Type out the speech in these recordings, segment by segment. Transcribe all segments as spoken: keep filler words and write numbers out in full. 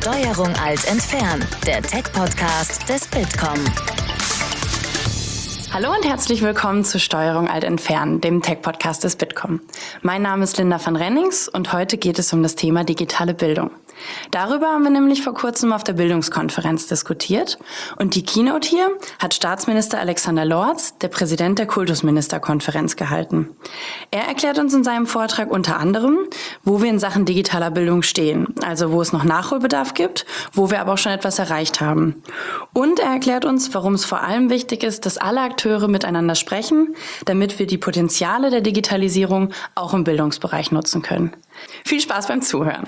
Steuerung Alt entfernen, der Tech-Podcast des Bitkom. Hallo und herzlich willkommen zu Steuerung Alt entfernen, dem Tech-Podcast des Bitkom. Mein Name ist Linda van Rennings und heute geht es um das Thema digitale Bildung. Darüber haben wir nämlich vor kurzem auf der Bildungskonferenz diskutiert und die Keynote hier hat Staatsminister Alexander Lorz, der Präsident der Kultusministerkonferenz, gehalten. Er erklärt uns in seinem Vortrag unter anderem, wo wir in Sachen digitaler Bildung stehen, also wo es noch Nachholbedarf gibt, wo wir aber auch schon etwas erreicht haben. Und er erklärt uns, warum es vor allem wichtig ist, dass alle Akteure miteinander sprechen, damit wir die Potenziale der Digitalisierung auch im Bildungsbereich nutzen können. Viel Spaß beim Zuhören.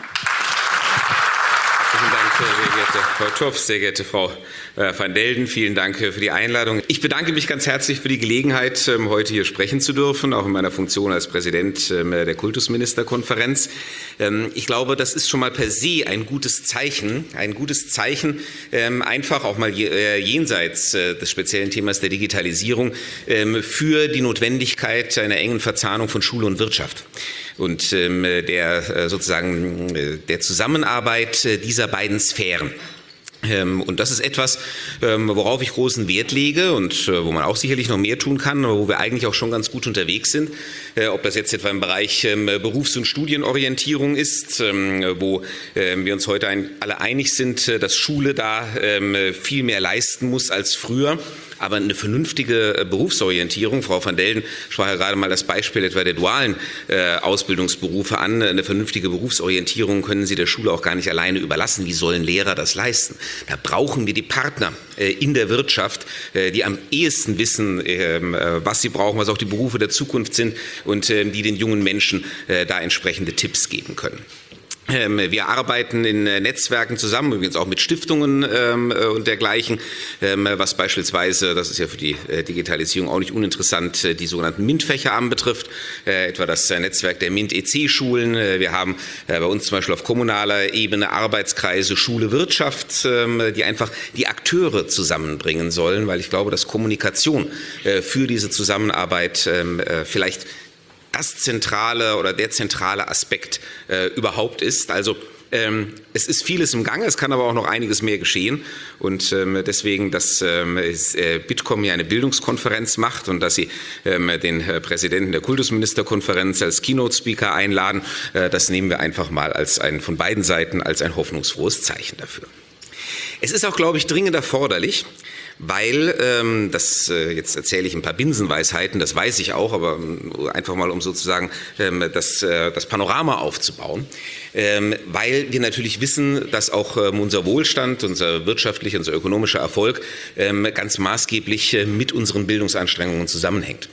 Vielen Dank, sehr geehrte Frau Toff, sehr geehrte Frau van Delden. Vielen Dank für die Einladung. Ich bedanke mich ganz herzlich für die Gelegenheit, heute hier sprechen zu dürfen, auch in meiner Funktion als Präsident der Kultusministerkonferenz. Ich glaube, das ist schon mal per se ein gutes Zeichen, ein gutes Zeichen, einfach auch mal jenseits des speziellen Themas der Digitalisierung, für die Notwendigkeit einer engen Verzahnung von Schule und Wirtschaft und der sozusagen der Zusammenarbeit dieser beiden Sphären. Und das ist etwas, worauf ich großen Wert lege und wo man auch sicherlich noch mehr tun kann, aber wo wir eigentlich auch schon ganz gut unterwegs sind. Ob das jetzt etwa im Bereich Berufs- und Studienorientierung ist, wo wir uns heute alle einig sind, dass Schule da viel mehr leisten muss als früher. Aber eine vernünftige Berufsorientierung, Frau van Delden sprach ja gerade mal das Beispiel etwa der dualen äh, Ausbildungsberufe an, eine vernünftige Berufsorientierung können Sie der Schule auch gar nicht alleine überlassen. Wie sollen Lehrer das leisten? Da brauchen wir die Partner äh, in der Wirtschaft, äh, die am ehesten wissen, äh, was sie brauchen, was auch die Berufe der Zukunft sind und äh, die den jungen Menschen äh, da entsprechende Tipps geben können. Wir arbeiten in Netzwerken zusammen, übrigens auch mit Stiftungen ähm, und dergleichen, ähm, was beispielsweise, das ist ja für die äh, Digitalisierung auch nicht uninteressant, äh, die sogenannten MINT-Fächer anbetrifft, äh, etwa das äh, Netzwerk der MINT-E C-Schulen. Äh, wir haben äh, bei uns zum Beispiel auf kommunaler Ebene Arbeitskreise Schule-Wirtschaft, äh, die einfach die Akteure zusammenbringen sollen, weil ich glaube, dass Kommunikation äh, für diese Zusammenarbeit äh, vielleicht das zentrale oder der zentrale Aspekt äh, überhaupt ist. Also ähm, es ist vieles im Gange, es kann aber auch noch einiges mehr geschehen und ähm, deswegen, dass ähm, ist, äh, Bitkom ja eine Bildungskonferenz macht und dass Sie ähm, den äh, Präsidenten der Kultusministerkonferenz als Keynote-Speaker einladen, äh, das nehmen wir einfach mal als ein, von beiden Seiten als ein hoffnungsfrohes Zeichen dafür. Es ist auch, glaube ich, dringend erforderlich, weil, ähm, das äh, jetzt erzähle ich ein paar Binsenweisheiten, das weiß ich auch, aber äh, einfach mal, um sozusagen ähm, das, äh, das Panorama aufzubauen, ähm, weil wir natürlich wissen, dass auch ähm, unser Wohlstand, unser wirtschaftlicher, unser ökonomischer Erfolg ähm, ganz maßgeblich äh, mit unseren Bildungsanstrengungen zusammenhängt.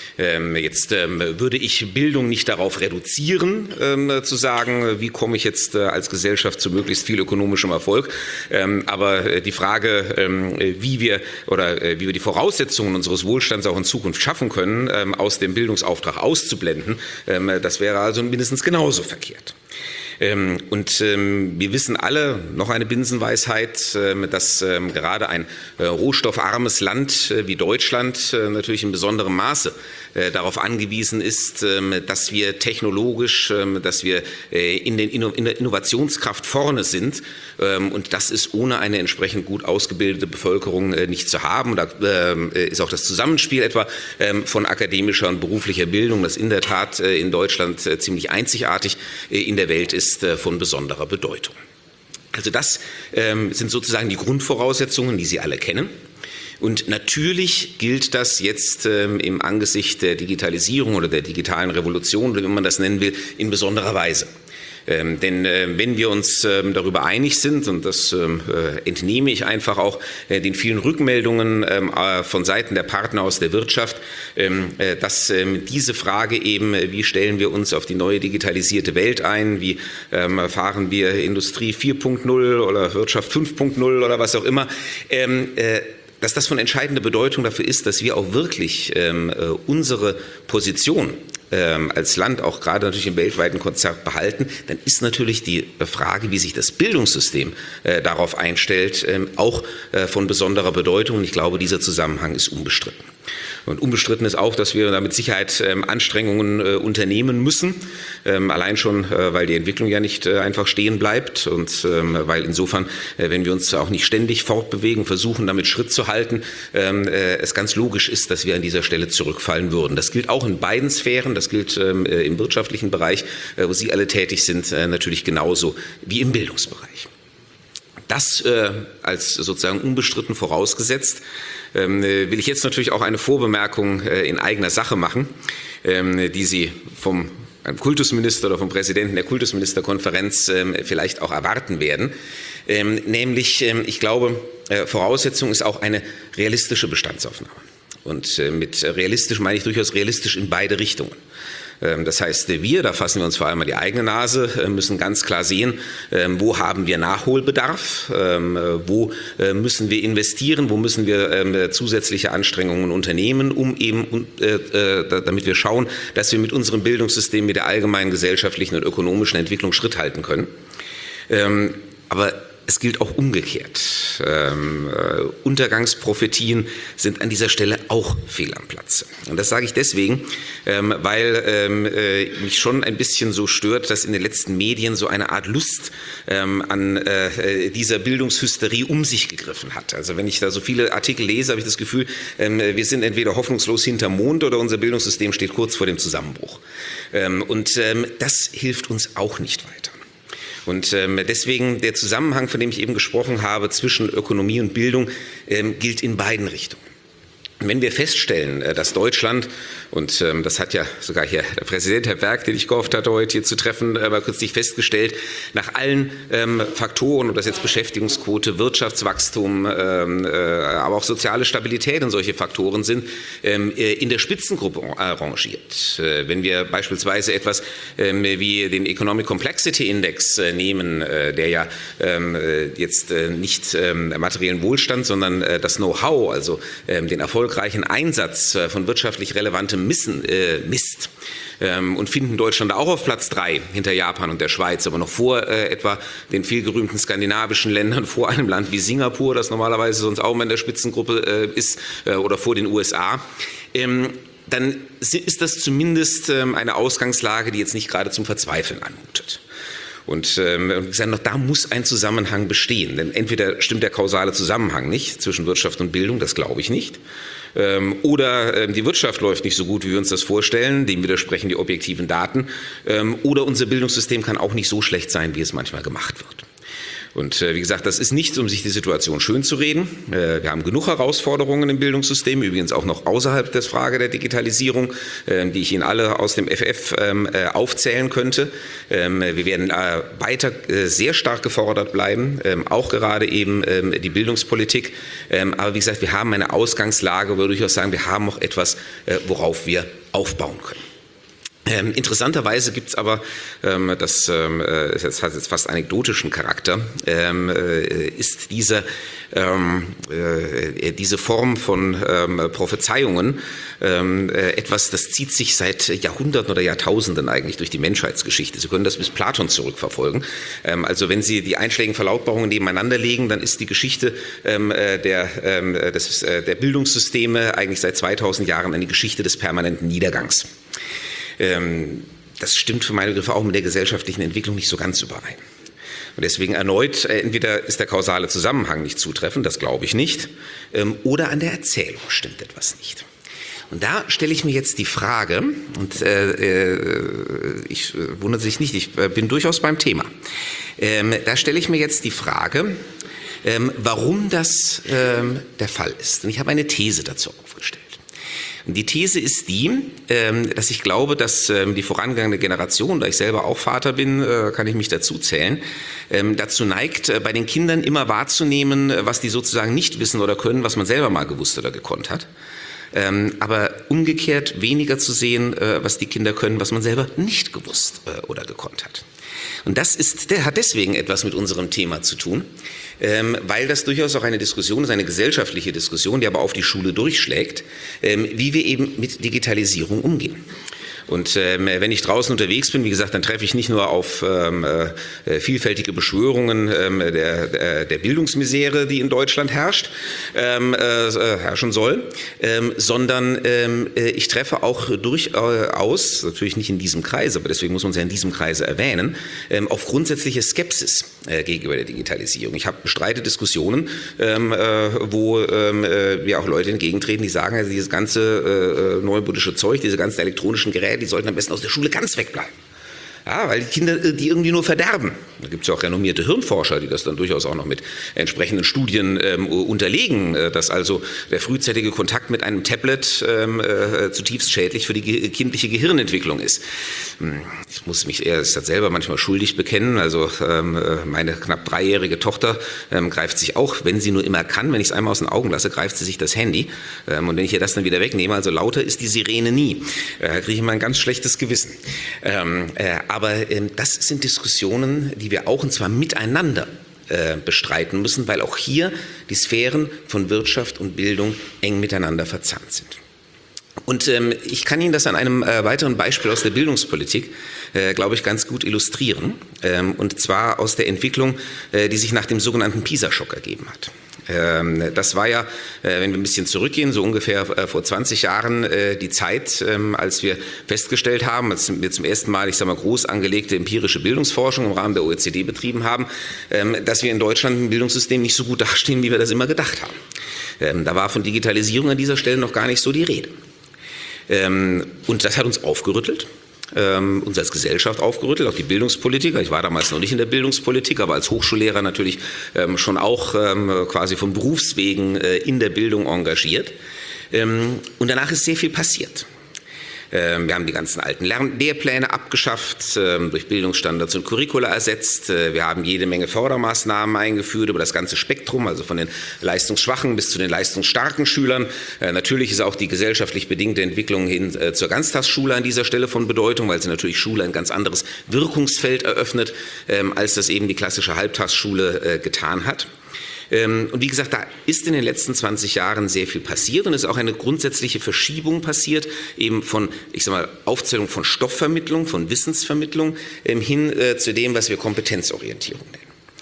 Jetzt ähm, würde ich Bildung nicht darauf reduzieren, ähm, zu sagen, wie komme ich jetzt äh, als Gesellschaft zu möglichst viel ökonomischem Erfolg. Ähm, aber äh, die Frage, ähm, wie wir oder äh, wie wir die Voraussetzungen unseres Wohlstands auch in Zukunft schaffen können, ähm, aus dem Bildungsauftrag auszublenden, ähm, das wäre also mindestens genauso verkehrt. Ähm, und ähm, wir wissen alle, noch eine Binsenweisheit, ähm, dass ähm, gerade ein äh, rohstoffarmes Land äh, wie Deutschland äh, natürlich in besonderem Maße äh, darauf angewiesen ist, ähm, dass wir technologisch, ähm, dass wir äh, in, den Inno- in der Innovationskraft vorne sind. Ähm, und das ist ohne eine entsprechend gut ausgebildete Bevölkerung äh, nicht zu haben. Da äh, ist auch das Zusammenspiel etwa ähm, von akademischer und beruflicher Bildung, das in der Tat äh, in Deutschland äh, ziemlich einzigartig äh, in der Welt ist, von besonderer Bedeutung. Also das ähm, sind sozusagen die Grundvoraussetzungen, die Sie alle kennen. Und natürlich gilt das jetzt ähm, im Angesicht der Digitalisierung oder der digitalen Revolution, oder wie man das nennen will, in besonderer Weise. Ähm, denn äh, wenn wir uns ähm, darüber einig sind, und das ähm, äh, entnehme ich einfach auch äh, den vielen Rückmeldungen ähm, äh, von Seiten der Partner aus der Wirtschaft, ähm, äh, dass ähm, diese Frage eben, äh, wie stellen wir uns auf die neue digitalisierte Welt ein, wie ähm, fahren wir Industrie vier Punkt null oder Wirtschaft fünf Punkt null oder was auch immer, ähm, äh, dass das von entscheidender Bedeutung dafür ist, dass wir auch wirklich ähm, äh, unsere Position ähm, als Land auch gerade natürlich im weltweiten Konzert behalten, dann ist natürlich die Frage, wie sich das Bildungssystem äh, darauf einstellt, ähm, auch äh, von besonderer Bedeutung. Und ich glaube, dieser Zusammenhang ist unbestritten. Und unbestritten ist auch, dass wir da mit Sicherheit ähm, Anstrengungen äh, unternehmen müssen, ähm, allein schon, äh, weil die Entwicklung ja nicht äh, einfach stehen bleibt und ähm, weil insofern, äh, wenn wir uns auch nicht ständig fortbewegen, versuchen damit Schritt zu halten, ähm, äh, es ganz logisch ist, dass wir an dieser Stelle zurückfallen würden. Das gilt auch in beiden Sphären, das gilt ähm, äh, im wirtschaftlichen Bereich, äh, wo Sie alle tätig sind, äh, natürlich genauso wie im Bildungsbereich. Das äh, als sozusagen unbestritten vorausgesetzt, ähm, will ich jetzt natürlich auch eine Vorbemerkung äh, in eigener Sache machen, ähm, die Sie vom einem Kultusminister oder vom Präsidenten der Kultusministerkonferenz ähm, vielleicht auch erwarten werden. Ähm, nämlich, ähm, ich glaube, äh, Voraussetzung ist auch eine realistische Bestandsaufnahme. Und äh, mit realistisch meine ich durchaus realistisch in beide Richtungen. Das heißt, wir, da fassen wir uns vor allem an die eigene Nase, müssen ganz klar sehen, wo haben wir Nachholbedarf, wo müssen wir investieren, wo müssen wir zusätzliche Anstrengungen unternehmen, um eben, damit wir schauen, dass wir mit unserem Bildungssystem, mit der allgemeinen gesellschaftlichen und ökonomischen Entwicklung Schritt halten können. Aber es gilt auch umgekehrt. Ähm, äh, Untergangsprophetien sind an dieser Stelle auch fehl am Platze. Und das sage ich deswegen, ähm, weil ähm, äh, mich schon ein bisschen so stört, dass in den letzten Medien so eine Art Lust ähm, an äh, dieser Bildungshysterie um sich gegriffen hat. Also wenn ich da so viele Artikel lese, habe ich das Gefühl, ähm, wir sind entweder hoffnungslos hinterm Mond oder unser Bildungssystem steht kurz vor dem Zusammenbruch. Ähm, und ähm, das hilft uns auch nicht weiter. Und ähm, deswegen der Zusammenhang, von dem ich eben gesprochen habe, zwischen Ökonomie und Bildung, ähm, gilt in beiden Richtungen. Und wenn wir feststellen, äh, dass Deutschland, und ähm, das hat ja sogar hier der Präsident, Herr Berg, den ich gehofft hatte, heute hier zu treffen, äh, war kürzlich festgestellt, nach allen ähm, Faktoren, ob das jetzt Beschäftigungsquote, Wirtschaftswachstum, ähm, äh, aber auch soziale Stabilität und solche Faktoren sind, ähm, äh, in der Spitzengruppe äh, rangiert. Äh, wenn wir beispielsweise etwas ähm, wie den Economic Complexity Index äh, nehmen, äh, der ja ähm, jetzt äh, nicht ähm, materiellen Wohlstand, sondern äh, das Know-how, also ähm, den erfolgreichen Einsatz äh, von wirtschaftlich relevantem Missen, äh, misst ähm, und finden Deutschland auch auf Platz drei hinter Japan und der Schweiz, aber noch vor äh, etwa den vielgerühmten skandinavischen Ländern, vor einem Land wie Singapur, das normalerweise sonst auch mal in der Spitzengruppe äh, ist, äh, oder vor den U S A, ähm, dann ist das zumindest ähm, eine Ausgangslage, die jetzt nicht gerade zum Verzweifeln anmutet. Und ähm, wie gesagt, da muss ein Zusammenhang bestehen. Denn entweder stimmt der kausale Zusammenhang nicht zwischen Wirtschaft und Bildung, das glaube ich nicht. Ähm, oder ähm, die Wirtschaft läuft nicht so gut, wie wir uns das vorstellen, dem widersprechen die objektiven Daten. Ähm, oder unser Bildungssystem kann auch nicht so schlecht sein, wie es manchmal gemacht wird. Und äh, wie gesagt, das ist nichts, um sich die Situation schön zu reden. Äh, wir haben genug Herausforderungen im Bildungssystem, übrigens auch noch außerhalb der Frage der Digitalisierung, äh, die ich Ihnen alle aus dem F F ähm, äh, aufzählen könnte. Ähm, wir werden äh, weiter äh, sehr stark gefordert bleiben, ähm, auch gerade eben ähm, die Bildungspolitik. Ähm, aber wie gesagt, wir haben eine Ausgangslage, wo wir durchaus sagen, wir haben noch etwas, äh, worauf wir aufbauen können. Ähm, interessanterweise gibt es aber, ähm, das ähm, ist jetzt, hat jetzt fast anekdotischen Charakter, ähm, äh, ist diese, ähm, äh, diese Form von ähm, Prophezeiungen ähm, äh, etwas, das zieht sich seit Jahrhunderten oder Jahrtausenden eigentlich durch die Menschheitsgeschichte. Sie können das bis Platon zurückverfolgen. Ähm, also wenn Sie die einschlägigen Verlautbarungen nebeneinander legen, dann ist die Geschichte ähm, der, ähm, des, äh, der Bildungssysteme eigentlich seit zweitausend Jahren eine Geschichte des permanenten Niedergangs. Das stimmt für meine Begriffe auch mit der gesellschaftlichen Entwicklung nicht so ganz überein. Und deswegen erneut, entweder ist der kausale Zusammenhang nicht zutreffend, das glaube ich nicht, oder an der Erzählung stimmt etwas nicht. Und da stelle ich mir jetzt die Frage, und äh, ich wundere sich nicht, ich bin durchaus beim Thema, ähm, da stelle ich mir jetzt die Frage, ähm, warum das ähm, der Fall ist. Und ich habe eine These dazu aufgestellt. Die These ist die, dass ich glaube, dass die vorangegangene Generation, da ich selber auch Vater bin, kann ich mich dazu zählen, dazu neigt, bei den Kindern immer wahrzunehmen, was die sozusagen nicht wissen oder können, was man selber mal gewusst oder gekonnt hat. Aber umgekehrt weniger zu sehen, was die Kinder können, was man selber nicht gewusst oder gekonnt hat. Und das ist, der hat deswegen etwas mit unserem Thema zu tun, ähm, weil das durchaus auch eine Diskussion ist, eine gesellschaftliche Diskussion, die aber auf die Schule durchschlägt, ähm, wie wir eben mit Digitalisierung umgehen. Und ähm, wenn ich draußen unterwegs bin, wie gesagt, dann treffe ich nicht nur auf ähm, äh, vielfältige Beschwörungen ähm, der, der, der Bildungsmisere, die in Deutschland herrscht, ähm, äh, herrschen soll, ähm, sondern ähm, ich treffe auch durchaus, natürlich nicht in diesem Kreise, aber deswegen muss man es ja in diesem Kreise erwähnen, ähm, auf grundsätzliche Skepsis äh, gegenüber der Digitalisierung. Ich habe bestreite Diskussionen, ähm, äh, wo ähm, äh, wir auch Leute entgegentreten, die sagen, also dieses ganze äh, neumodische Zeug, diese ganzen elektronischen Geräte, die sollten am besten aus der Schule ganz wegbleiben. Ja, weil die Kinder die irgendwie nur verderben. Da gibt es ja auch renommierte Hirnforscher, die das dann durchaus auch noch mit entsprechenden Studien ähm, unterlegen, dass also der frühzeitige Kontakt mit einem Tablet ähm, äh, zutiefst schädlich für die ge- kindliche Gehirnentwicklung ist. Ich muss mich eher selber manchmal schuldig bekennen. Also ähm, meine knapp dreijährige Tochter ähm, greift sich auch, wenn sie nur immer kann, wenn ich es einmal aus den Augen lasse, greift sie sich das Handy. Ähm, und wenn ich ihr das dann wieder wegnehme, also lauter ist die Sirene nie, äh, kriege ich immer ein ganz schlechtes Gewissen. Ähm, äh, Aber ähm, das sind Diskussionen, die wir auch, und zwar miteinander, äh, bestreiten müssen, weil auch hier die Sphären von Wirtschaft und Bildung eng miteinander verzahnt sind. Und ähm, ich kann Ihnen das an einem äh, weiteren Beispiel aus der Bildungspolitik, äh, glaube ich, ganz gut illustrieren. Ähm, und zwar aus der Entwicklung, äh, die sich nach dem sogenannten PISA-Schock ergeben hat. Das war ja, wenn wir ein bisschen zurückgehen, so ungefähr vor zwanzig Jahren die Zeit, als wir festgestellt haben, als wir zum ersten Mal, ich sage mal, groß angelegte empirische Bildungsforschung im Rahmen der O E C D betrieben haben, dass wir in Deutschland im Bildungssystem nicht so gut dastehen, wie wir das immer gedacht haben. Da war von Digitalisierung an dieser Stelle noch gar nicht so die Rede. Und das hat uns aufgerüttelt. Ähm, uns als Gesellschaft aufgerüttelt, auch die Bildungspolitiker. Ich war damals noch nicht in der Bildungspolitik, aber als Hochschullehrer natürlich ähm, schon auch ähm, quasi von Berufswegen äh, in der Bildung engagiert. Ähm, und danach ist sehr viel passiert. Wir haben die ganzen alten Lern- Lehrpläne abgeschafft, durch Bildungsstandards und Curricula ersetzt. Wir haben jede Menge Fördermaßnahmen eingeführt über das ganze Spektrum, also von den leistungsschwachen bis zu den leistungsstarken Schülern. Natürlich ist auch die gesellschaftlich bedingte Entwicklung hin zur Ganztagsschule an dieser Stelle von Bedeutung, weil sie natürlich Schule ein ganz anderes Wirkungsfeld eröffnet, als das eben die klassische Halbtagsschule getan hat. Und wie gesagt, da ist in den letzten zwanzig Jahren sehr viel passiert und es ist auch eine grundsätzliche Verschiebung passiert, eben von, ich sag mal, Aufzählung von Stoffvermittlung, von Wissensvermittlung hin zu dem, was wir Kompetenzorientierung nennen.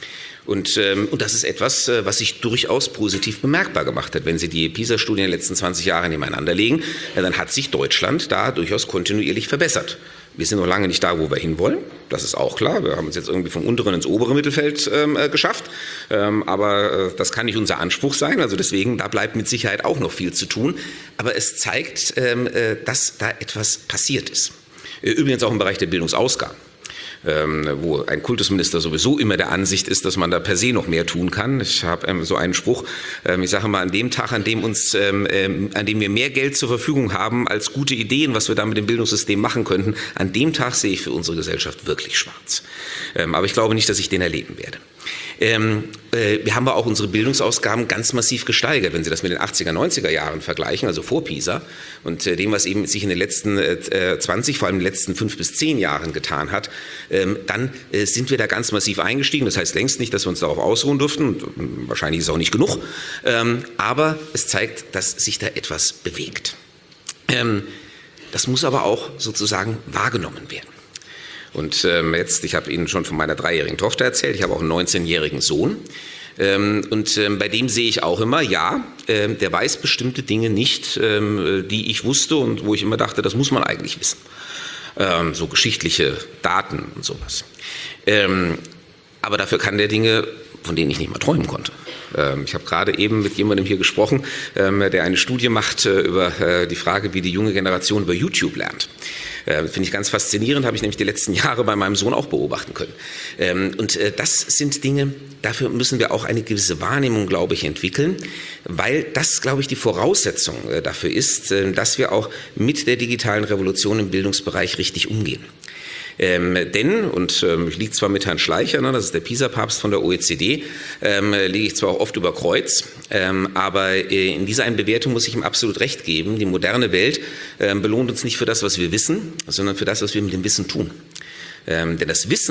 Und, ähm, und das ist etwas, äh, was sich durchaus positiv bemerkbar gemacht hat. Wenn Sie die PISA-Studien in den letzten zwanzig Jahren nebeneinander legen, äh, dann hat sich Deutschland da durchaus kontinuierlich verbessert. Wir sind noch lange nicht da, wo wir hinwollen. Das ist auch klar. Wir haben uns jetzt irgendwie vom unteren ins obere Mittelfeld ähm, äh, geschafft. Ähm, aber äh, das kann nicht unser Anspruch sein. Also deswegen, da bleibt mit Sicherheit auch noch viel zu tun. Aber es zeigt, ähm, äh, dass da etwas passiert ist. Äh, übrigens auch im Bereich der Bildungsausgaben. Ähm, wo ein Kultusminister sowieso immer der Ansicht ist, dass man da per se noch mehr tun kann. Ich habe ähm, so einen Spruch, ähm, ich sage mal, an dem Tag, an dem uns, ähm, ähm, an dem wir mehr Geld zur Verfügung haben als gute Ideen, was wir da mit dem Bildungssystem machen könnten, an dem Tag sehe ich für unsere Gesellschaft wirklich schwarz. Ähm, aber ich glaube nicht, dass ich den erleben werde. Ähm, äh, wir haben aber auch unsere Bildungsausgaben ganz massiv gesteigert, wenn Sie das mit den achtziger, neunziger Jahren vergleichen, also vor PISA und äh, dem, was eben sich in den letzten äh, zwanzig, vor allem in den letzten fünf bis zehn Jahren getan hat, ähm, dann äh, sind wir da ganz massiv eingestiegen. Das heißt längst nicht, dass wir uns darauf ausruhen dürften und äh, wahrscheinlich ist es auch nicht genug, ähm, aber es zeigt, dass sich da etwas bewegt. Ähm, das muss aber auch sozusagen wahrgenommen werden. Und ähm, jetzt, ich habe Ihnen schon von meiner dreijährigen Tochter erzählt, ich habe auch einen neunzehnjährigen Sohn. Ähm, und ähm, bei dem sehe ich auch immer, ja, ähm, der weiß bestimmte Dinge nicht, ähm, die ich wusste und wo ich immer dachte, das muss man eigentlich wissen. Ähm, so geschichtliche Daten und sowas. Ähm, aber dafür kann der Dinge, von denen ich nicht mal träumen konnte. Ähm, ich habe gerade eben mit jemandem hier gesprochen, ähm, der eine Studie macht äh, über äh, die Frage, wie die junge Generation über YouTube lernt. Äh, finde ich ganz faszinierend, habe ich nämlich die letzten Jahre bei meinem Sohn auch beobachten können. Ähm, und äh, das sind Dinge, dafür müssen wir auch eine gewisse Wahrnehmung, glaube ich, entwickeln, weil das, glaube ich, die Voraussetzung äh, dafür ist, äh, dass wir auch mit der digitalen Revolution im Bildungsbereich richtig umgehen. Ähm, denn, und ähm, ich liege zwar mit Herrn Schleicher, ne, das ist der PISA-Papst von der O E C D, ähm, liege ich zwar auch oft über Kreuz, ähm, aber äh, in dieser einen Bewertung muss ich ihm absolut recht geben. Die moderne Welt ähm, belohnt uns nicht für das, was wir wissen, sondern für das, was wir mit dem Wissen tun. Ähm, denn das Wissen,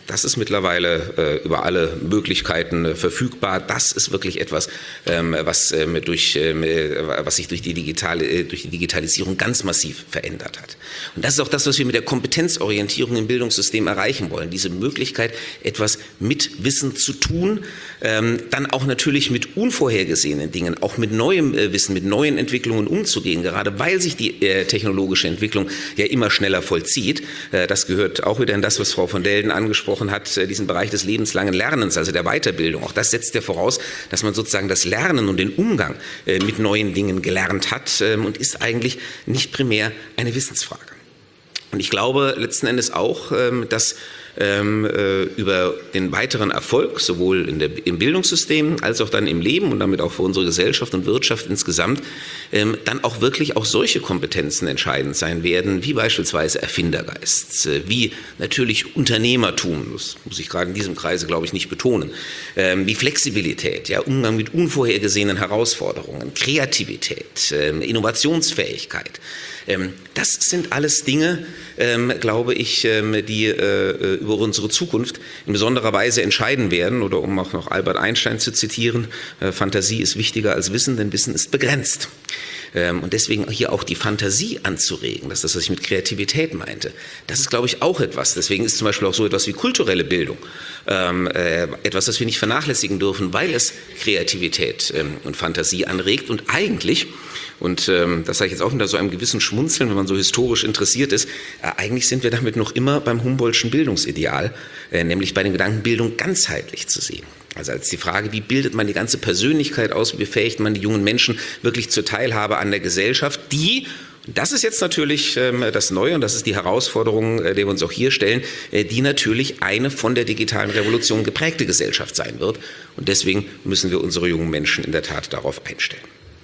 das ist mittlerweile äh, über alle Möglichkeiten äh, verfügbar. Das ist wirklich etwas, ähm, was, ähm, durch, ähm, was sich durch die, digitale, äh, durch die Digitalisierung ganz massiv verändert hat. Und das ist auch das, was wir mit der Kompetenzorientierung im Bildungssystem erreichen wollen. Diese Möglichkeit, etwas mit Wissen zu tun, ähm, dann auch natürlich mit unvorhergesehenen Dingen, auch mit neuem äh, Wissen, mit neuen Entwicklungen umzugehen, gerade weil sich die äh, technologische Entwicklung ja immer schneller vollzieht. Äh, das gehört auch wieder in das, was Frau von Delden angesprochen hat, äh, diesen Bereich des lebenslangen Lernens, also der Weiterbildung. Auch das setzt ja voraus, dass man sozusagen das Lernen und den Umgang äh, mit neuen Dingen gelernt hat äh, und ist eigentlich nicht primär eine Wissensfrage. Und ich glaube letzten Endes auch, ähm, dass ähm, äh, über den weiteren Erfolg, sowohl in der, im Bildungssystem als auch dann im Leben und damit auch für unsere Gesellschaft und Wirtschaft insgesamt, ähm, dann auch wirklich auch solche Kompetenzen entscheidend sein werden, wie beispielsweise Erfindergeist, äh, wie natürlich Unternehmertum, das muss ich gerade in diesem Kreise, glaube ich, nicht betonen, ähm, wie Flexibilität, ja, Umgang mit unvorhergesehenen Herausforderungen, Kreativität, ähm, Innovationsfähigkeit. Ähm, das sind alles Dinge, ähm, glaube ich, ähm, die äh, über unsere Zukunft in besonderer Weise entscheiden werden. Oder um auch noch Albert Einstein zu zitieren, äh, Fantasie ist wichtiger als Wissen, denn Wissen ist begrenzt. Ähm, und deswegen hier auch die Fantasie anzuregen, das ist das, was ich mit Kreativität meinte. Das ist, glaube ich, auch etwas. Deswegen ist zum Beispiel auch so etwas wie kulturelle Bildung ähm, äh, etwas, das wir nicht vernachlässigen dürfen, weil es Kreativität ähm, und Fantasie anregt und eigentlich, und ähm, das sage ich jetzt auch unter so einem gewissen Schmunzeln, wenn man so historisch interessiert ist, äh, eigentlich sind wir damit noch immer beim Humboldtschen Bildungsideal, äh, nämlich bei der Gedankenbildung ganzheitlich zu sehen. Also als die Frage, wie bildet man die ganze Persönlichkeit aus, wie befähigt man die jungen Menschen wirklich zur Teilhabe an der Gesellschaft, die, das ist jetzt natürlich ähm, das Neue und das ist die Herausforderung, äh, der wir uns auch hier stellen, äh, die natürlich eine von der digitalen Revolution geprägte Gesellschaft sein wird. Und deswegen müssen wir unsere jungen Menschen in der Tat darauf einstellen.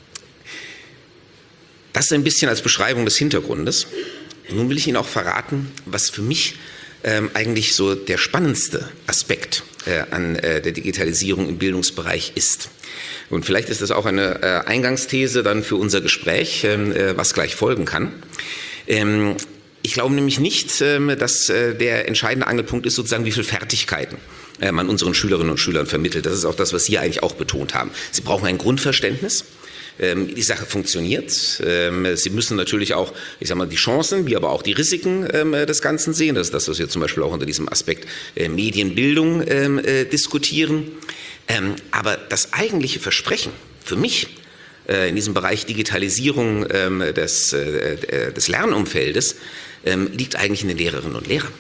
Das ist ein bisschen als Beschreibung des Hintergrundes. Nun will ich Ihnen auch verraten, was für mich ähm, eigentlich so der spannendste Aspekt äh, an äh, der Digitalisierung im Bildungsbereich ist. Und vielleicht ist das auch eine äh, Eingangsthese dann für unser Gespräch, äh, was gleich folgen kann. Ähm, ich glaube nämlich nicht, äh, dass äh, der entscheidende Angelpunkt ist sozusagen, wie viele Fertigkeiten äh, man unseren Schülerinnen und Schülern vermittelt. Das ist auch das, was Sie eigentlich auch betont haben. Sie brauchen ein Grundverständnis. Die Sache funktioniert. Sie müssen natürlich auch, ich sage mal, die Chancen, wie aber auch die Risiken des Ganzen sehen. Das ist das, was wir zum Beispiel auch unter diesem Aspekt Medienbildung diskutieren. Aber das eigentliche Versprechen für mich in diesem Bereich Digitalisierung des, des Lernumfeldes liegt eigentlich in den Lehrerinnen und Lehrern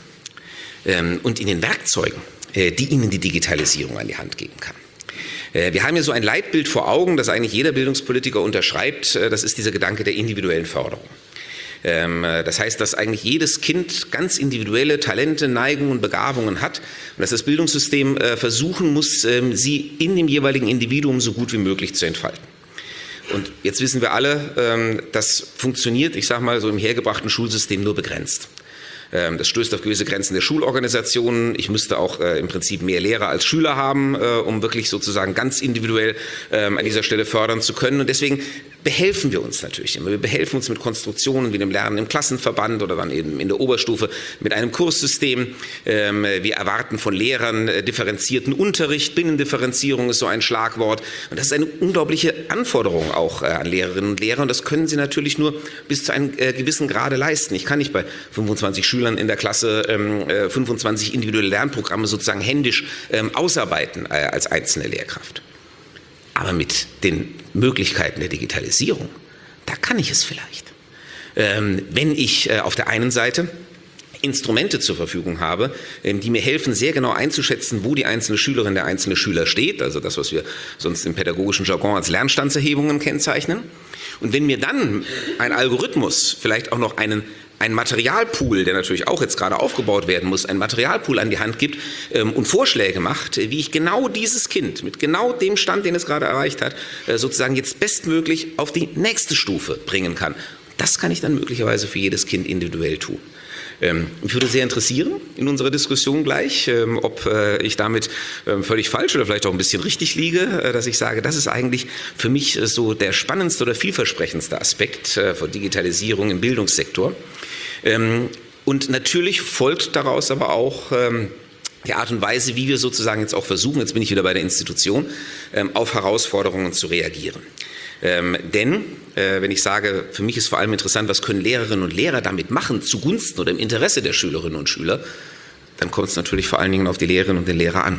und in den Werkzeugen, die ihnen die Digitalisierung an die Hand geben kann. Wir haben ja so ein Leitbild vor Augen, das eigentlich jeder Bildungspolitiker unterschreibt. Das ist dieser Gedanke der individuellen Förderung. Das heißt, dass eigentlich jedes Kind ganz individuelle Talente, Neigungen, Begabungen hat und dass das Bildungssystem versuchen muss, sie in dem jeweiligen Individuum so gut wie möglich zu entfalten. Und jetzt wissen wir alle, das funktioniert, ich sage mal, so im hergebrachten Schulsystem nur begrenzt. Das stößt auf gewisse Grenzen der Schulorganisationen. Ich müsste auch äh, im Prinzip mehr Lehrer als Schüler haben, äh, um wirklich sozusagen ganz individuell ähm, an dieser Stelle fördern zu können. Und deswegen behelfen wir uns natürlich immer. Wir behelfen uns mit Konstruktionen wie dem Lernen im Klassenverband oder dann eben in der Oberstufe mit einem Kurssystem. Ähm, wir erwarten von Lehrern äh, differenzierten Unterricht. Binnendifferenzierung ist so ein Schlagwort. Und das ist eine unglaubliche Anforderung auch äh, an Lehrerinnen und Lehrer. Und das können sie natürlich nur bis zu einem äh, gewissen Grade leisten. Ich kann nicht bei fünfundzwanzig Schülern in der Klasse ähm, fünfundzwanzig individuelle Lernprogramme sozusagen händisch ähm, ausarbeiten äh, als einzelne Lehrkraft. Aber mit den Möglichkeiten der Digitalisierung, da kann ich es vielleicht. Ähm, wenn ich äh, auf der einen Seite Instrumente zur Verfügung habe, ähm, die mir helfen, sehr genau einzuschätzen, wo die einzelne Schülerin, der einzelne Schüler steht, also das, was wir sonst im pädagogischen Jargon als Lernstandserhebungen kennzeichnen. Und wenn mir dann ein Algorithmus vielleicht auch noch einen ein Materialpool, der natürlich auch jetzt gerade aufgebaut werden muss, ein Materialpool an die Hand gibt ähm, und Vorschläge macht, wie ich genau dieses Kind mit genau dem Stand, den es gerade erreicht hat, äh, sozusagen jetzt bestmöglich auf die nächste Stufe bringen kann. Das kann ich dann möglicherweise für jedes Kind individuell tun. Ähm, mich würde sehr interessieren in unserer Diskussion gleich, ähm, ob äh, ich damit ähm, völlig falsch oder vielleicht auch ein bisschen richtig liege, äh, dass ich sage, das ist eigentlich für mich äh, so der spannendste oder vielversprechendste Aspekt äh, von Digitalisierung im Bildungssektor. Ähm, und natürlich folgt daraus aber auch ähm, die Art und Weise, wie wir sozusagen jetzt auch versuchen, jetzt bin ich wieder bei der Institution, auf Herausforderungen zu reagieren. Ähm, denn, äh, wenn ich sage, für mich ist vor allem interessant, was können Lehrerinnen und Lehrer damit machen, zugunsten oder im Interesse der Schülerinnen und Schüler, dann kommt es natürlich vor allen Dingen auf die Lehrerinnen und den Lehrer an.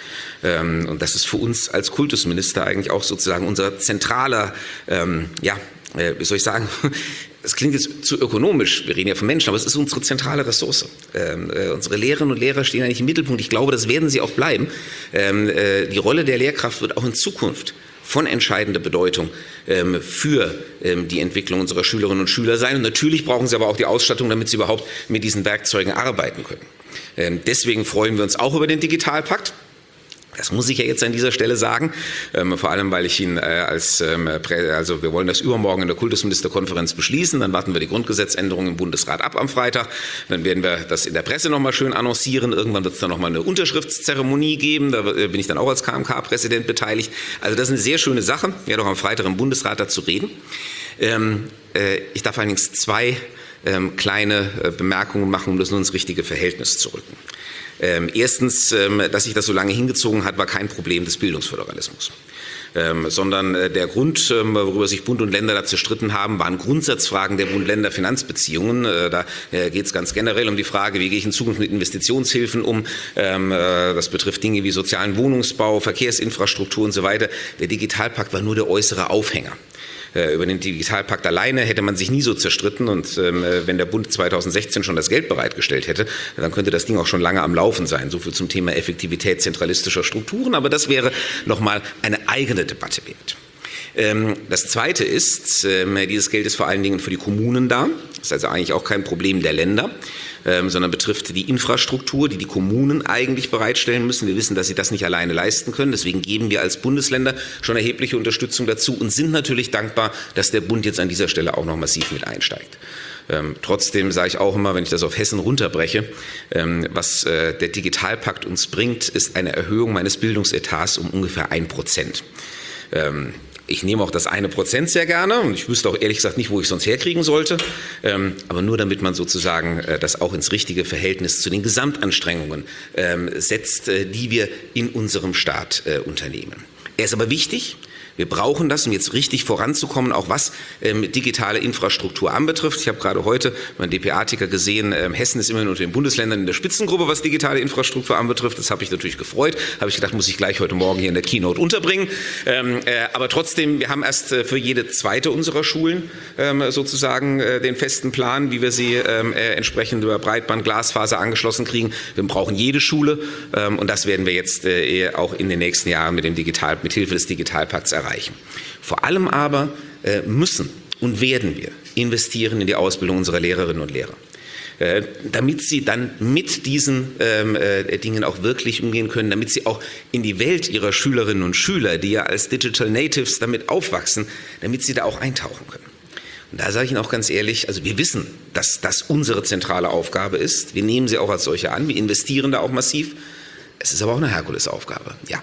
Ähm, und das ist für uns als Kultusminister eigentlich auch sozusagen unser zentraler, ähm, ja, äh, wie soll ich sagen, das klingt jetzt zu ökonomisch, wir reden ja von Menschen, aber es ist unsere zentrale Ressource. Ähm, äh, unsere Lehrerinnen und Lehrer stehen eigentlich im Mittelpunkt. Ich glaube, das werden sie auch bleiben. Ähm, äh, die Rolle der Lehrkraft wird auch in Zukunft von entscheidender Bedeutung ähm, für ähm, die Entwicklung unserer Schülerinnen und Schüler sein. Und natürlich brauchen sie aber auch die Ausstattung, damit sie überhaupt mit diesen Werkzeugen arbeiten können. Ähm, deswegen freuen wir uns auch über den Digitalpakt. Das muss ich ja jetzt an dieser Stelle sagen, ähm, vor allem, weil ich ihn äh, als, ähm, also wir wollen das übermorgen in der Kultusministerkonferenz beschließen, dann warten wir die Grundgesetzänderung im Bundesrat ab am Freitag, dann werden wir das in der Presse nochmal schön annoncieren, irgendwann wird es dann nochmal eine Unterschriftszeremonie geben, da bin ich dann auch als K M K-Präsident beteiligt. Also das ist eine sehr schöne Sache, ich werde auch am Freitag im Bundesrat dazu reden. Ähm, äh, ich darf allerdings zwei ähm, kleine äh, Bemerkungen machen, um das nur ins richtige Verhältnis zu rücken. Ähm, erstens, ähm, dass sich das so lange hingezogen hat, war kein Problem des Bildungsföderalismus. Ähm, sondern äh, der Grund, ähm, worüber sich Bund und Länder da zerstritten haben, waren Grundsatzfragen der Bund-Länder-Finanzbeziehungen. Äh, da äh, geht es ganz generell um die Frage, wie gehe ich in Zukunft mit Investitionshilfen um. Ähm, äh, das betrifft Dinge wie sozialen Wohnungsbau, Verkehrsinfrastruktur und so weiter. Der Digitalpakt war nur der äußere Aufhänger. Über den Digitalpakt alleine hätte man sich nie so zerstritten und ähm, wenn der Bund zweitausendsechzehn schon das Geld bereitgestellt hätte, dann könnte das Ding auch schon lange am Laufen sein. So viel zum Thema Effektivität zentralistischer Strukturen, aber das wäre nochmal eine eigene Debatte wert. Ähm, das Zweite ist, ähm, dieses Geld ist vor allen Dingen für die Kommunen da. Das ist also eigentlich auch kein Problem der Länder, ähm, sondern betrifft die Infrastruktur, die die Kommunen eigentlich bereitstellen müssen. Wir wissen, dass sie das nicht alleine leisten können. Deswegen geben wir als Bundesländer schon erhebliche Unterstützung dazu und sind natürlich dankbar, dass der Bund jetzt an dieser Stelle auch noch massiv mit einsteigt. Ähm, trotzdem sage ich auch immer, wenn ich das auf Hessen runterbreche, ähm, was äh, der Digitalpakt uns bringt, ist eine Erhöhung meines Bildungsetats um ungefähr ein Prozent. Ähm, Ich nehme auch das eine Prozent sehr gerne und ich wüsste auch ehrlich gesagt nicht, wo ich sonst herkriegen sollte, ähm, aber nur damit man sozusagen äh, das auch ins richtige Verhältnis zu den Gesamtanstrengungen ähm, setzt, äh, die wir in unserem Staat äh, unternehmen. Er ist aber wichtig. Wir brauchen das, um jetzt richtig voranzukommen, auch was ähm, digitale Infrastruktur anbetrifft. Ich habe gerade heute meinen D P A-Ticker gesehen, ähm, Hessen ist immerhin unter den Bundesländern in der Spitzengruppe, was digitale Infrastruktur anbetrifft. Das habe ich natürlich gefreut. Habe ich gedacht, muss ich gleich heute Morgen hier in der Keynote unterbringen. Ähm, äh, aber trotzdem, wir haben erst äh, für jede zweite unserer Schulen ähm, sozusagen äh, den festen Plan, wie wir sie ähm, äh, entsprechend über Breitband, Glasfaser angeschlossen kriegen. Wir brauchen jede Schule ähm, und das werden wir jetzt äh, auch in den nächsten Jahren mit dem Digital, mit Hilfe des Digitalpakts erreichen. Vor allem aber äh, müssen und werden wir investieren in die Ausbildung unserer Lehrerinnen und Lehrer, äh, damit sie dann mit diesen ähm, äh, Dingen auch wirklich umgehen können, damit sie auch in die Welt ihrer Schülerinnen und Schüler, die ja als Digital Natives damit aufwachsen, damit sie da auch eintauchen können. Und da sage ich Ihnen auch ganz ehrlich, also wir wissen, dass das unsere zentrale Aufgabe ist. Wir nehmen sie auch als solche an, wir investieren da auch massiv. Es ist aber auch eine Herkulesaufgabe, ja.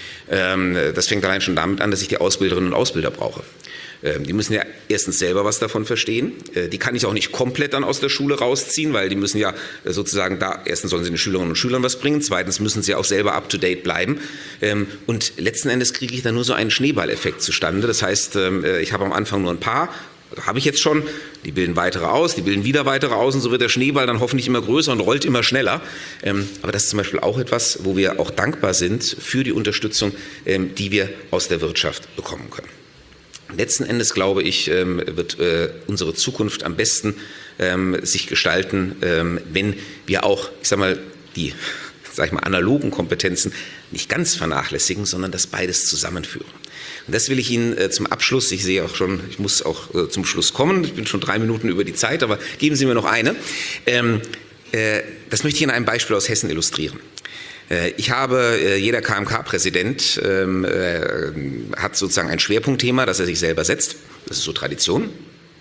Das fängt allein schon damit an, dass ich die Ausbilderinnen und Ausbilder brauche. Die müssen ja erstens selber was davon verstehen. Die kann ich auch nicht komplett dann aus der Schule rausziehen, weil die müssen ja sozusagen da, erstens sollen sie den Schülerinnen und Schülern was bringen, zweitens müssen sie auch selber up-to-date bleiben. Und letzten Endes kriege ich dann nur so einen Schneeballeffekt zustande. Das heißt, ich habe am Anfang nur ein paar, habe ich jetzt schon, die bilden weitere aus, die bilden wieder weitere aus und so wird der Schneeball dann hoffentlich immer größer und rollt immer schneller. Ähm, aber das ist zum Beispiel auch etwas, wo wir auch dankbar sind für die Unterstützung, ähm, die wir aus der Wirtschaft bekommen können. Letzten Endes, glaube ich, ähm, wird äh, unsere Zukunft am besten ähm, sich gestalten, ähm, wenn wir auch, ich sag mal, die sag ich mal, analogen Kompetenzen nicht ganz vernachlässigen, sondern das beides zusammenführen. Und das will ich Ihnen äh, zum Abschluss, ich sehe auch schon, ich muss auch äh, zum Schluss kommen, ich bin schon drei Minuten über die Zeit, aber geben Sie mir noch eine. Ähm, äh, das möchte ich in einem Beispiel aus Hessen illustrieren. Äh, ich habe, äh, jeder K M K-Präsident ähm, äh, hat sozusagen ein Schwerpunktthema, das er sich selber setzt, das ist so Tradition.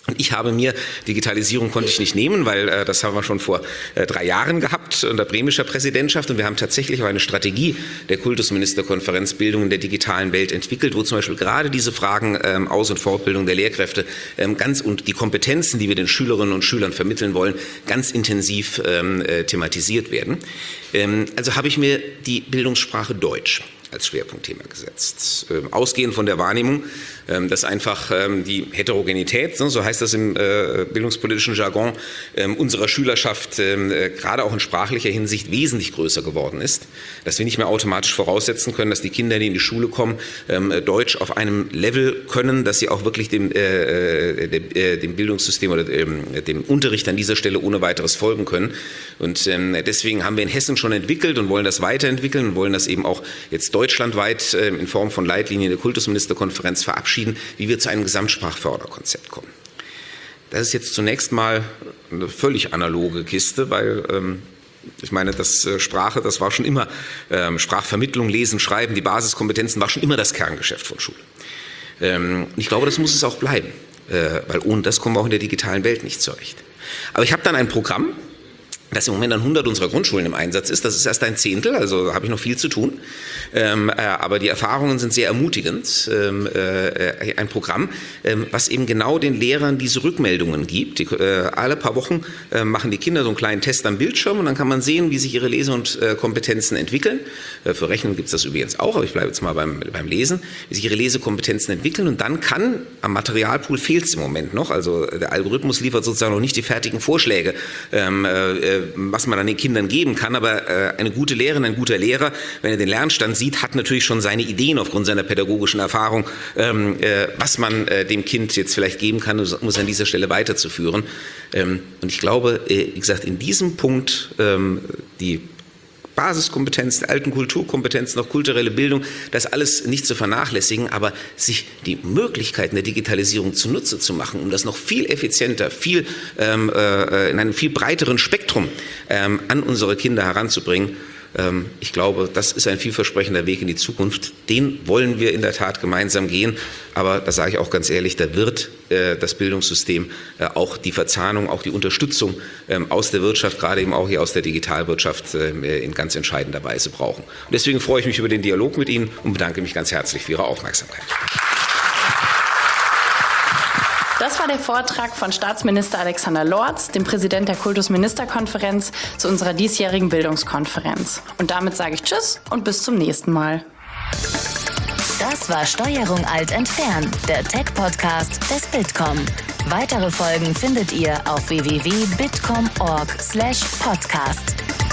Und ich habe mir, Digitalisierung konnte ich nicht nehmen, weil äh, das haben wir schon vor äh, drei Jahren gehabt unter bremischer Präsidentschaft. Und wir haben tatsächlich auch eine Strategie der Kultusministerkonferenz Bildung in der digitalen Welt entwickelt, wo zum Beispiel gerade diese Fragen ähm, Aus- und Fortbildung der Lehrkräfte ähm, ganz und die Kompetenzen, die wir den Schülerinnen und Schülern vermitteln wollen, ganz intensiv ähm, äh, thematisiert werden. Ähm, also habe ich mir die Bildungssprache Deutsch als Schwerpunktthema gesetzt. Ähm, ausgehend von der Wahrnehmung, ähm, dass einfach ähm, die Heterogenität, ne, so heißt das im äh, bildungspolitischen Jargon, ähm, unserer Schülerschaft ähm, äh, gerade auch in sprachlicher Hinsicht wesentlich größer geworden ist, dass wir nicht mehr automatisch voraussetzen können, dass die Kinder, die in die Schule kommen, ähm, Deutsch auf einem Level können, dass sie auch wirklich dem, äh, dem, äh, dem Bildungssystem oder ähm, dem Unterricht an dieser Stelle ohne weiteres folgen können. Und ähm, deswegen haben wir in Hessen schon entwickelt und wollen das weiterentwickeln und wollen das eben auch jetzt deutschlandweit in Form von Leitlinien der Kultusministerkonferenz verabschieden, wie wir zu einem Gesamtsprachförderkonzept kommen. Das ist jetzt zunächst mal eine völlig analoge Kiste, weil ähm, ich meine, das äh, Sprache, das war schon immer, ähm, Sprachvermittlung, Lesen, Schreiben, die Basiskompetenzen war schon immer das Kerngeschäft von Schule. Ähm, ich glaube, das muss es auch bleiben, äh, weil ohne das kommen wir auch in der digitalen Welt nicht zurecht. Aber ich habe dann ein Programm, das im Moment an hundert unserer Grundschulen im Einsatz ist. Das ist erst ein Zehntel, also da habe ich noch viel zu tun. Ähm, äh, aber die Erfahrungen sind sehr ermutigend. Ähm, äh, ein Programm, ähm, was eben genau den Lehrern diese Rückmeldungen gibt. Die, äh, alle paar Wochen äh, machen die Kinder so einen kleinen Test am Bildschirm und dann kann man sehen, wie sich ihre Lese- und äh, Kompetenzen entwickeln. Äh, für Rechnen gibt es das übrigens auch, aber ich bleibe jetzt mal beim, beim Lesen. Wie sich ihre Lesekompetenzen entwickeln und dann kann, am Materialpool fehlt es im Moment noch, also der Algorithmus liefert sozusagen noch nicht die fertigen Vorschläge, ähm, äh, was man dann den Kindern geben kann, aber äh, eine gute Lehrerin, ein guter Lehrer, wenn er den Lernstand sieht, hat natürlich schon seine Ideen aufgrund seiner pädagogischen Erfahrung, ähm, äh, was man äh, dem Kind jetzt vielleicht geben kann, um es an dieser Stelle weiterzuführen. Ähm, und ich glaube, äh, wie gesagt, in diesem Punkt ähm, die Basiskompetenzen, alten Kulturkompetenzen, auch kulturelle Bildung, das alles nicht zu vernachlässigen, aber sich die Möglichkeiten der Digitalisierung zunutze zu machen, um das noch viel effizienter, viel ähm, äh, in einem viel breiteren Spektrum ähm, an unsere Kinder heranzubringen. Ähm, ich glaube, das ist ein vielversprechender Weg in die Zukunft. Den wollen wir in der Tat gemeinsam gehen. Aber da sage ich auch ganz ehrlich, da wird äh, das Bildungssystem äh, auch die Verzahnung, auch die Unterstützung ähm, aus der Wirtschaft, gerade eben auch hier aus der Digitalwirtschaft, äh, in ganz entscheidender Weise brauchen. Und deswegen freue ich mich über den Dialog mit Ihnen und bedanke mich ganz herzlich für Ihre Aufmerksamkeit. Das war der Vortrag von Staatsminister Alexander Lorz, dem Präsident der Kultusministerkonferenz, zu unserer diesjährigen Bildungskonferenz. Und damit sage ich Tschüss und bis zum nächsten Mal. Das war Steuerung Alt entfernen, der Tech-Podcast des Bitkom. Weitere Folgen findet ihr auf w w w punkt bitkom punkt org slash podcast.